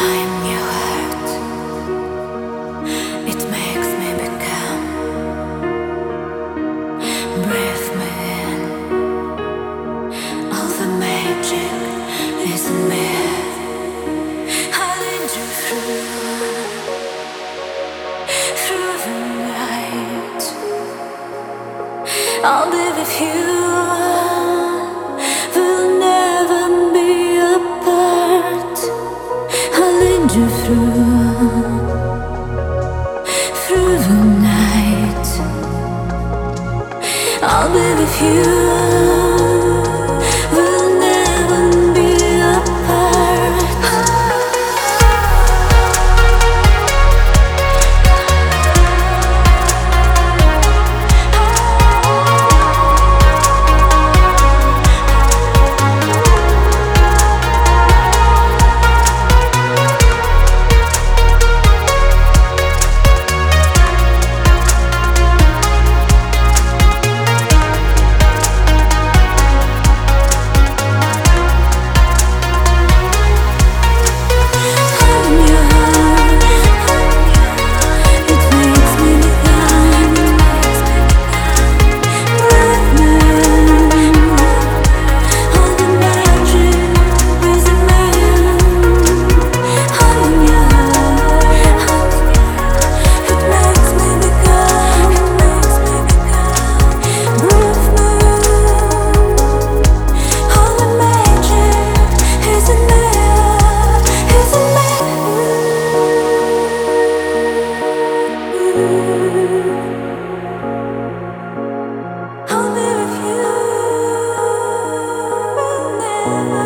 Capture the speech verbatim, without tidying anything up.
I'm your heart. It makes me become. Breathe me in. All the magic is in me. I'll lead you through, through the night. I'll be with you. We'll never be apart. I'll lead you through, through the night. I'll be with you. We'll never be apart. I'll be with you.